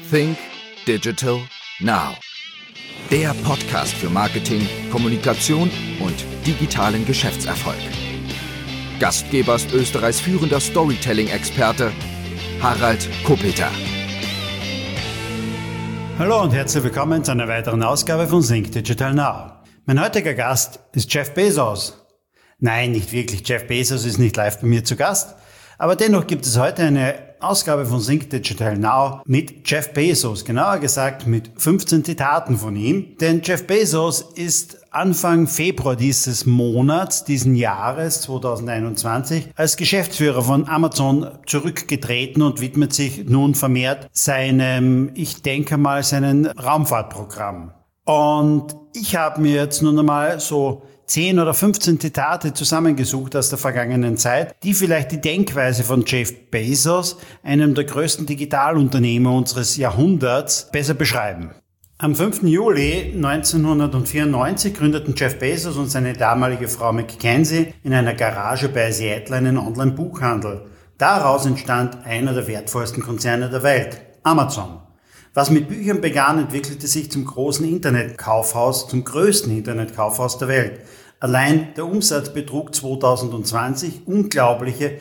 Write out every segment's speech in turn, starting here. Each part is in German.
Think Digital Now. Der Podcast für Marketing, Kommunikation und digitalen Geschäftserfolg. Gastgeber ist Österreichs führender Storytelling-Experte Harald Kopeter. Hallo und herzlich willkommen zu einer weiteren Ausgabe von Think Digital Now. Mein heutiger Gast ist Jeff Bezos. Nein, nicht wirklich. Jeff Bezos ist nicht live bei mir zu Gast. Aber dennoch gibt es heute eine Ausgabe von Think Digital Now mit Jeff Bezos. Genauer gesagt mit 15 Zitaten von ihm. Denn Jeff Bezos ist Anfang Februar diesen Jahres 2021 als Geschäftsführer von Amazon zurückgetreten und widmet sich nun vermehrt seinem Raumfahrtprogramm. Und ich habe mir jetzt nun einmal so 10 oder 15 Zitate zusammengesucht aus der vergangenen Zeit, die vielleicht die Denkweise von Jeff Bezos, einem der größten Digitalunternehmer unseres Jahrhunderts, besser beschreiben. Am 5. Juli 1994 gründeten Jeff Bezos und seine damalige Frau Mackenzie in einer Garage bei Seattle einen Online-Buchhandel. Daraus entstand einer der wertvollsten Konzerne der Welt, Amazon. Was mit Büchern begann, entwickelte sich zum größten Internetkaufhaus der Welt. Allein der Umsatz betrug 2020 unglaubliche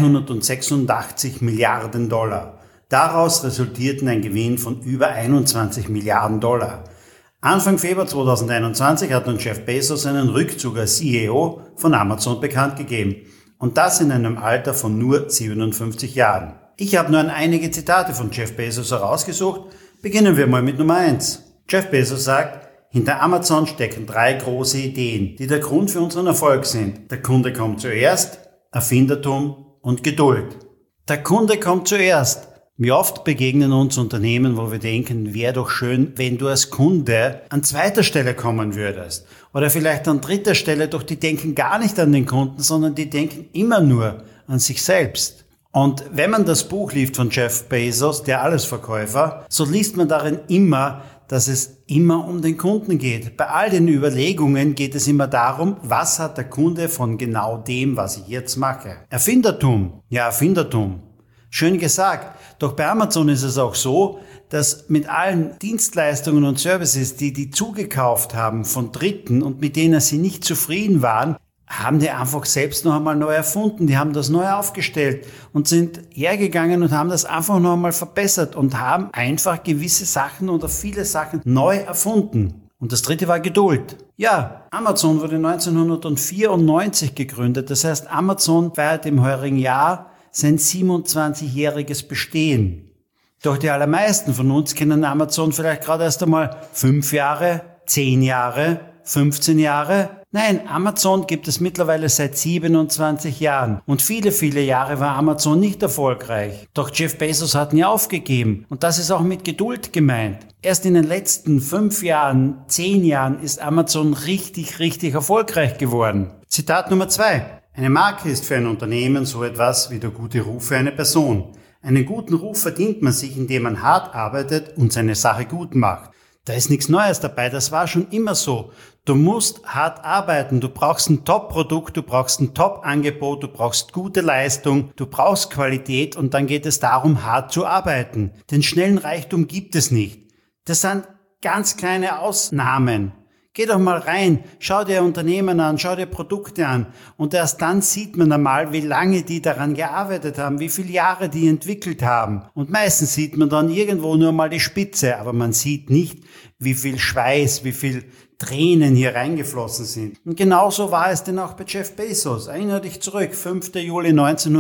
386 Milliarden $. Daraus resultierten ein Gewinn von über 21 Milliarden $. Anfang Februar 2021 hat nun Jeff Bezos seinen Rückzug als CEO von Amazon bekannt gegeben. Und das in einem Alter von nur 57 Jahren. Ich habe nur einige Zitate von Jeff Bezos herausgesucht. Beginnen wir mal mit Nummer 1. Jeff Bezos sagt, hinter Amazon stecken 3 große Ideen, die der Grund für unseren Erfolg sind. Der Kunde kommt zuerst, Erfindertum und Geduld. Der Kunde kommt zuerst. Wie oft begegnen uns Unternehmen, wo wir denken, wäre doch schön, wenn du als Kunde an zweiter Stelle kommen würdest. Oder vielleicht an dritter Stelle, doch die denken gar nicht an den Kunden, sondern die denken immer nur an sich selbst. Und wenn man das Buch liest von Jeff Bezos, der Allesverkäufer, so liest man darin immer, dass es immer um den Kunden geht. Bei all den Überlegungen geht es immer darum, was hat der Kunde von genau dem, was ich jetzt mache. Erfindertum. Ja, Erfindertum. Schön gesagt. Doch bei Amazon ist es auch so, dass mit allen Dienstleistungen und Services, die zugekauft haben von Dritten und mit denen sie nicht zufrieden waren, haben die einfach selbst noch einmal neu erfunden. Die haben das neu aufgestellt und sind hergegangen und haben das einfach noch einmal verbessert und haben einfach gewisse Sachen oder viele Sachen neu erfunden. Und das dritte war Geduld. Ja, Amazon wurde 1994 gegründet. Das heißt, Amazon feiert im heurigen Jahr sein 27-jähriges Bestehen. Doch die allermeisten von uns kennen Amazon vielleicht gerade erst einmal 5 Jahre, 10 Jahre, 15 Jahre. Nein, Amazon gibt es mittlerweile seit 27 Jahren. Und viele, viele Jahre war Amazon nicht erfolgreich. Doch Jeff Bezos hat nie aufgegeben. Und das ist auch mit Geduld gemeint. Erst in den letzten 5 Jahren, 10 Jahren ist Amazon richtig, richtig erfolgreich geworden. Zitat Nummer 2. Eine Marke ist für ein Unternehmen so etwas wie der gute Ruf für eine Person. Einen guten Ruf verdient man sich, indem man hart arbeitet und seine Sache gut macht. Da ist nichts Neues dabei, das war schon immer so. Du musst hart arbeiten, du brauchst ein Top-Produkt, du brauchst ein Top-Angebot, du brauchst gute Leistung, du brauchst Qualität und dann geht es darum, hart zu arbeiten. Den schnellen Reichtum gibt es nicht. Das sind ganz kleine Ausnahmen. Geh doch mal rein, schau dir Unternehmen an, schau dir Produkte an und erst dann sieht man einmal, wie lange die daran gearbeitet haben, wie viele Jahre die entwickelt haben. Und meistens sieht man dann irgendwo nur mal die Spitze, aber man sieht nicht, wie viel Schweiß, wie viel Tränen hier reingeflossen sind. Und genauso war es denn auch bei Jeff Bezos. Erinnere dich zurück, 5. Juli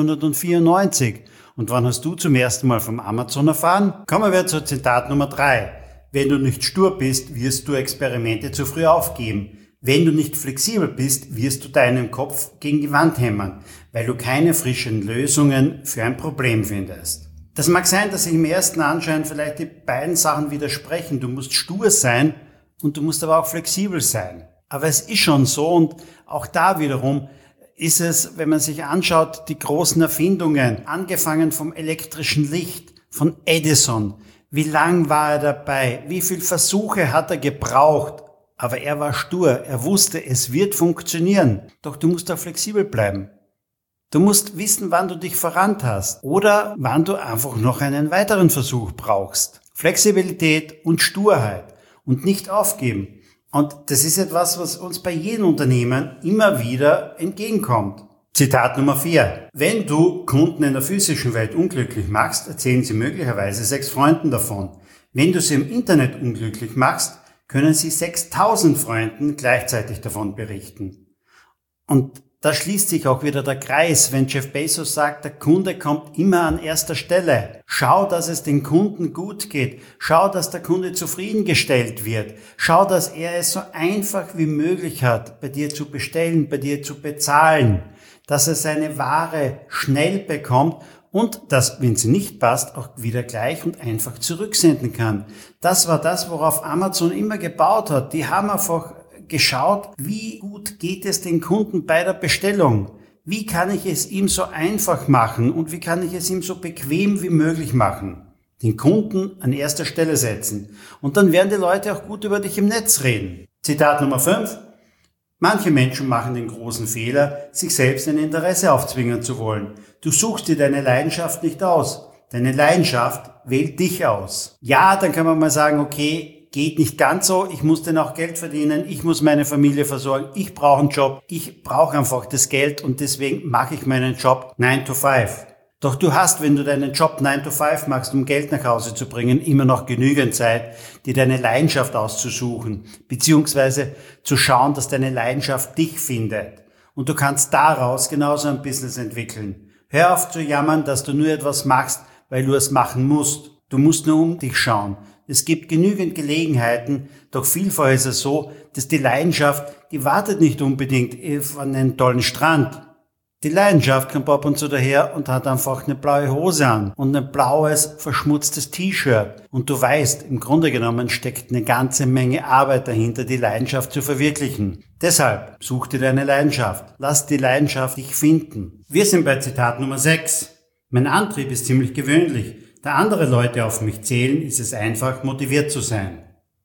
1994. Und wann hast du zum ersten Mal vom Amazon erfahren? Kommen wir zu Zitat Nummer 3. Wenn du nicht stur bist, wirst du Experimente zu früh aufgeben. Wenn du nicht flexibel bist, wirst du deinen Kopf gegen die Wand hämmern, weil du keine frischen Lösungen für ein Problem findest. Das mag sein, dass sich im ersten Anschein vielleicht die beiden Sachen widersprechen. Du musst stur sein und du musst aber auch flexibel sein. Aber es ist schon so und auch da wiederum ist es, wenn man sich anschaut, die großen Erfindungen, angefangen vom elektrischen Licht, von Edison. Wie lang war er dabei? Wie viele Versuche hat er gebraucht? Aber er war stur. Er wusste, es wird funktionieren. Doch du musst auch flexibel bleiben. Du musst wissen, wann du dich verrannt hast oder wann du einfach noch einen weiteren Versuch brauchst. Flexibilität und Sturheit und nicht aufgeben. Und das ist etwas, was uns bei jedem Unternehmen immer wieder entgegenkommt. Zitat Nummer 4. Wenn du Kunden in der physischen Welt unglücklich machst, erzählen sie möglicherweise 6 Freunden davon. Wenn du sie im Internet unglücklich machst, können sie 6.000 Freunden gleichzeitig davon berichten. Und da schließt sich auch wieder der Kreis, wenn Jeff Bezos sagt, der Kunde kommt immer an erster Stelle. Schau, dass es den Kunden gut geht. Schau, dass der Kunde zufriedengestellt wird. Schau, dass er es so einfach wie möglich hat, bei dir zu bestellen, bei dir zu bezahlen. Dass er seine Ware schnell bekommt und dass, wenn sie nicht passt, auch wieder gleich und einfach zurücksenden kann. Das war das, worauf Amazon immer gebaut hat. Die haben einfach geschaut, wie gut geht es den Kunden bei der Bestellung? Wie kann ich es ihm so einfach machen und wie kann ich es ihm so bequem wie möglich machen? Den Kunden an erster Stelle setzen. Und dann werden die Leute auch gut über dich im Netz reden. Zitat Nummer 5. Manche Menschen machen den großen Fehler, sich selbst ein Interesse aufzwingen zu wollen. Du suchst dir deine Leidenschaft nicht aus. Deine Leidenschaft wählt dich aus. Ja, dann kann man mal sagen, okay, geht nicht ganz so, ich muss dann auch Geld verdienen, ich muss meine Familie versorgen, ich brauche einen Job, ich brauche einfach das Geld und deswegen mache ich meinen Job 9 to 5. Doch du hast, wenn du deinen Job 9 to 5 machst, um Geld nach Hause zu bringen, immer noch genügend Zeit, dir deine Leidenschaft auszusuchen, beziehungsweise zu schauen, dass deine Leidenschaft dich findet. Und du kannst daraus genauso ein Business entwickeln. Hör auf zu jammern, dass du nur etwas machst, weil du es machen musst. Du musst nur um dich schauen. Es gibt genügend Gelegenheiten, doch vielfach ist es so, dass die Leidenschaft, die wartet nicht unbedingt auf einen tollen Strand. Die Leidenschaft kommt ab und zu daher und hat einfach eine blaue Hose an und ein blaues, verschmutztes T-Shirt. Und du weißt, im Grunde genommen steckt eine ganze Menge Arbeit dahinter, die Leidenschaft zu verwirklichen. Deshalb such dir deine Leidenschaft. Lass die Leidenschaft dich finden. Wir sind bei Zitat Nummer 6. Mein Antrieb ist ziemlich gewöhnlich. Da andere Leute auf mich zählen, ist es einfach, motiviert zu sein.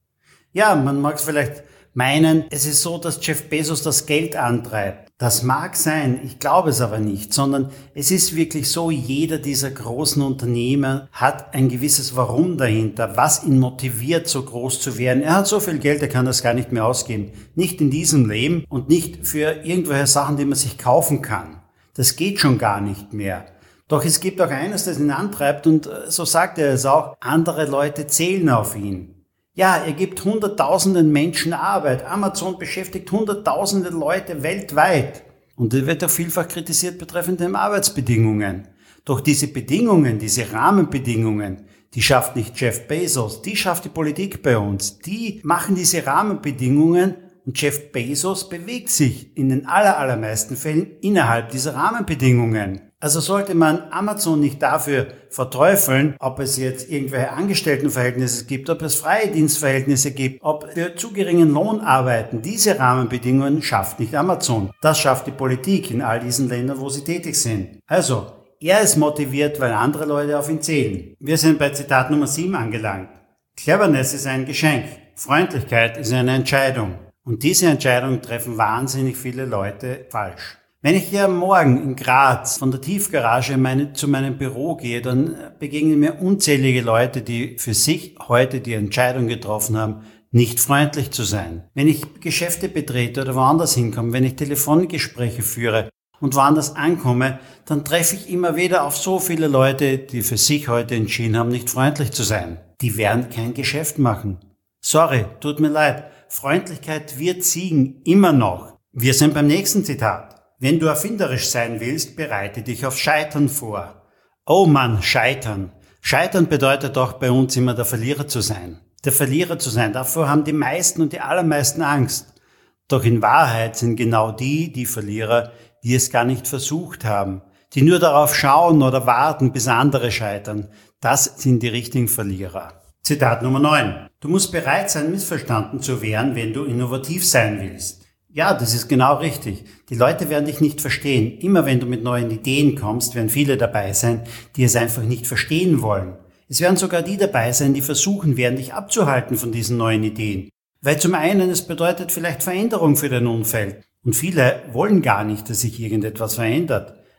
Ja, man mag es vielleicht meinen, es ist so, dass Jeff Bezos das Geld antreibt. Das mag sein, ich glaube es aber nicht, sondern es ist wirklich so, jeder dieser großen Unternehmer hat ein gewisses Warum dahinter, was ihn motiviert, so groß zu werden. Er hat so viel Geld, er kann das gar nicht mehr ausgeben. Nicht in diesem Leben und nicht für irgendwelche Sachen, die man sich kaufen kann. Das geht schon gar nicht mehr. Doch es gibt auch eines, das ihn antreibt und so sagt er es auch, andere Leute zählen auf ihn. Ja, er gibt hunderttausenden Menschen Arbeit. Amazon beschäftigt hunderttausende Leute weltweit. Und er wird auch vielfach kritisiert betreffend den Arbeitsbedingungen. Doch diese Bedingungen, diese Rahmenbedingungen, die schafft nicht Jeff Bezos, die schafft die Politik bei uns. Die machen diese Rahmenbedingungen und Jeff Bezos bewegt sich in den allermeisten Fällen innerhalb dieser Rahmenbedingungen. Also sollte man Amazon nicht dafür verteufeln, ob es jetzt irgendwelche Angestelltenverhältnisse gibt, ob es freie Dienstverhältnisse gibt, ob wir zu geringen Lohn arbeiten. Diese Rahmenbedingungen schafft nicht Amazon. Das schafft die Politik in all diesen Ländern, wo sie tätig sind. Also, er ist motiviert, weil andere Leute auf ihn zählen. Wir sind bei Zitat Nummer 7 angelangt. Cleverness ist ein Geschenk. Freundlichkeit ist eine Entscheidung. Und diese Entscheidung treffen wahnsinnig viele Leute falsch. Wenn ich hier morgen in Graz von der Tiefgarage zu meinem Büro gehe, dann begegnen mir unzählige Leute, die für sich heute die Entscheidung getroffen haben, nicht freundlich zu sein. Wenn ich Geschäfte betrete oder woanders hinkomme, wenn ich Telefongespräche führe und woanders ankomme, dann treffe ich immer wieder auf so viele Leute, die für sich heute entschieden haben, nicht freundlich zu sein. Die werden kein Geschäft machen. Sorry, tut mir leid. Freundlichkeit wird siegen, immer noch. Wir sind beim nächsten Zitat. Wenn du erfinderisch sein willst, bereite dich auf Scheitern vor. Oh Mann, Scheitern. Scheitern bedeutet auch bei uns immer der Verlierer zu sein. Der Verlierer zu sein, davor haben die meisten und die allermeisten Angst. Doch in Wahrheit sind genau die Verlierer, die es gar nicht versucht haben, die nur darauf schauen oder warten, bis andere scheitern. Das sind die richtigen Verlierer. Zitat Nummer 9. Du musst bereit sein, missverstanden zu werden, wenn du innovativ sein willst. Ja, das ist genau richtig. Die Leute werden dich nicht verstehen. Immer wenn du mit neuen Ideen kommst, werden viele dabei sein, die es einfach nicht verstehen wollen. Es werden sogar die dabei sein, die versuchen werden, dich abzuhalten von diesen neuen Ideen. Weil zum einen, es bedeutet vielleicht Veränderung für dein Umfeld. Und viele wollen gar nicht, dass sich irgendetwas verändert.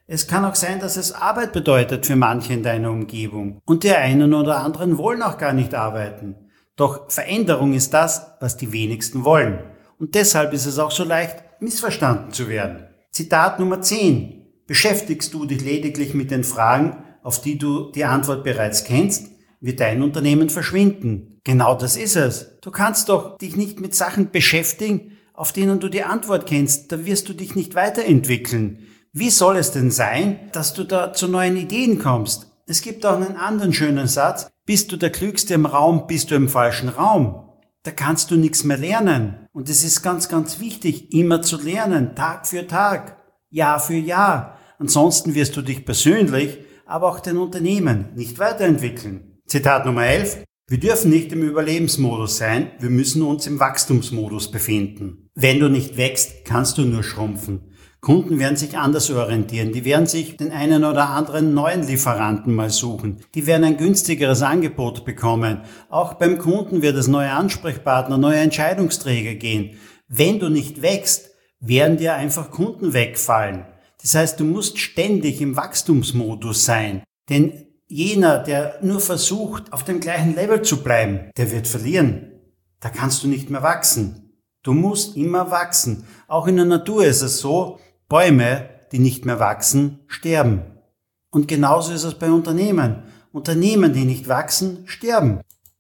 Es kann auch sein, dass es Arbeit bedeutet für manche in deiner Umgebung und die einen oder anderen wollen auch gar nicht arbeiten. Doch Veränderung ist das, was die wenigsten wollen. Und deshalb ist es auch so leicht, missverstanden zu werden. Zitat Nummer 10. Beschäftigst du dich lediglich mit den Fragen, auf die du die Antwort bereits kennst, wird dein Unternehmen verschwinden. Genau das ist es. Du kannst doch dich nicht mit Sachen beschäftigen, auf denen du die Antwort kennst. Da wirst du dich nicht weiterentwickeln. Wie soll es denn sein, dass du da zu neuen Ideen kommst? Es gibt auch einen anderen schönen Satz. Bist du der Klügste im Raum, bist du im falschen Raum. Da kannst du nichts mehr lernen. Und es ist ganz, ganz wichtig, immer zu lernen, Tag für Tag, Jahr für Jahr. Ansonsten wirst du dich persönlich, aber auch dein Unternehmen nicht weiterentwickeln. Zitat Nummer 11. Wir dürfen nicht im Überlebensmodus sein, wir müssen uns im Wachstumsmodus befinden. Wenn du nicht wächst, kannst du nur schrumpfen. Kunden werden sich anders orientieren, die werden sich den einen oder anderen neuen Lieferanten mal suchen, die werden ein günstigeres Angebot bekommen. Auch beim Kunden wird es neue Ansprechpartner, neue Entscheidungsträger gehen. Wenn du nicht wächst, werden dir einfach Kunden wegfallen. Das heißt, du musst ständig im Wachstumsmodus sein, denn jener, der nur versucht, auf dem gleichen Level zu bleiben, der wird verlieren. Da kannst du nicht mehr wachsen. Du musst immer wachsen. Auch in der Natur ist es so, Bäume, die nicht mehr wachsen, sterben. Und genauso ist es bei Unternehmen. Unternehmen, die nicht wachsen, sterben.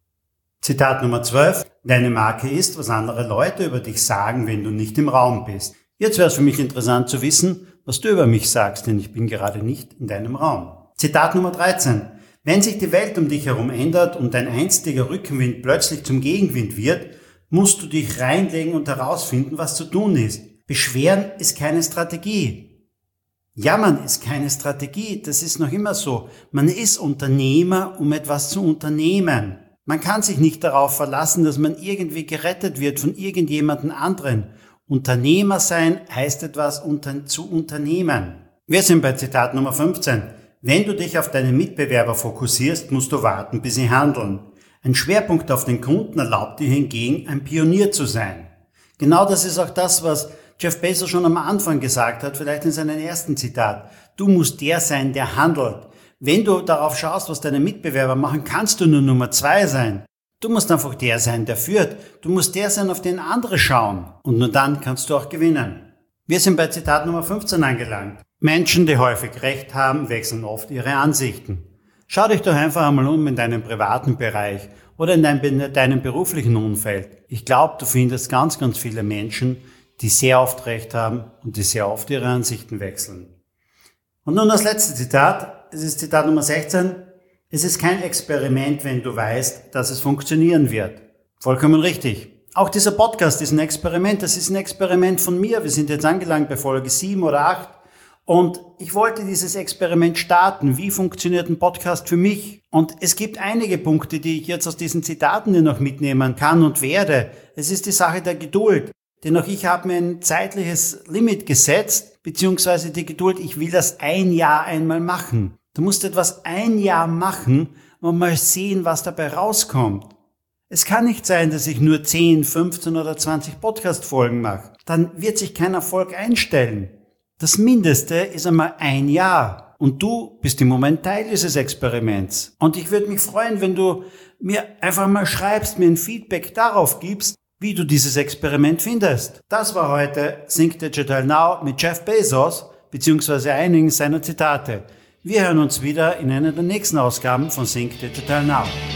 Zitat Nummer 12. Deine Marke ist, was andere Leute über dich sagen, wenn du nicht im Raum bist. Jetzt wäre es für mich interessant zu wissen, was du über mich sagst, denn ich bin gerade nicht in deinem Raum. Zitat Nummer 13. Wenn sich die Welt um dich herum ändert und dein einstiger Rückenwind plötzlich zum Gegenwind wird, musst du dich reinlegen und herausfinden, was zu tun ist. Beschweren ist keine Strategie. Jammern ist keine Strategie. Das ist noch immer so. Man ist Unternehmer, um etwas zu unternehmen. Man kann sich nicht darauf verlassen, dass man irgendwie gerettet wird von irgendjemandem anderen. Unternehmer sein heißt etwas zu unternehmen. Wir sind bei Zitat Nummer 15. Wenn du dich auf deine Mitbewerber fokussierst, musst du warten, bis sie handeln. Ein Schwerpunkt auf den Kunden erlaubt dir hingegen, ein Pionier zu sein. Genau das ist auch das, was Jeff Bezos schon am Anfang gesagt hat, vielleicht in seinem ersten Zitat. Du musst der sein, der handelt. Wenn du darauf schaust, was deine Mitbewerber machen, kannst du nur Nummer 2 sein. Du musst einfach der sein, der führt. Du musst der sein, auf den andere schauen. Und nur dann kannst du auch gewinnen. Wir sind bei Zitat Nummer 15 angelangt. Menschen, die häufig Recht haben, wechseln oft ihre Ansichten. Schau dich doch einfach einmal um in deinem privaten Bereich oder in deinem beruflichen Umfeld. Ich glaube, du findest ganz, ganz viele Menschen, die sehr oft Recht haben und die sehr oft ihre Ansichten wechseln. Und nun das letzte Zitat, es ist Zitat Nummer 16. Es ist kein Experiment, wenn du weißt, dass es funktionieren wird. Vollkommen richtig. Auch dieser Podcast ist ein Experiment, das ist ein Experiment von mir. Wir sind jetzt angelangt bei Folge 7 oder 8. Und ich wollte dieses Experiment starten. Wie funktioniert ein Podcast für mich? Und es gibt einige Punkte, die ich jetzt aus diesen Zitaten dir noch mitnehmen kann und werde. Es ist die Sache der Geduld. Denn auch ich habe mir ein zeitliches Limit gesetzt, beziehungsweise die Geduld, ich will das ein Jahr einmal machen. Du musst etwas ein Jahr machen und mal sehen, was dabei rauskommt. Es kann nicht sein, dass ich nur 10, 15 oder 20 Podcast-Folgen mache. Dann wird sich kein Erfolg einstellen. Das Mindeste ist einmal ein Jahr. Und du bist im Moment Teil dieses Experiments. Und ich würde mich freuen, wenn du mir einfach mal schreibst, mir ein Feedback darauf gibst, wie du dieses Experiment findest. Das war heute Think Digital Now mit Jeff Bezos, beziehungsweise einigen seiner Zitate. Wir hören uns wieder in einer der nächsten Ausgaben von Think Digital Now.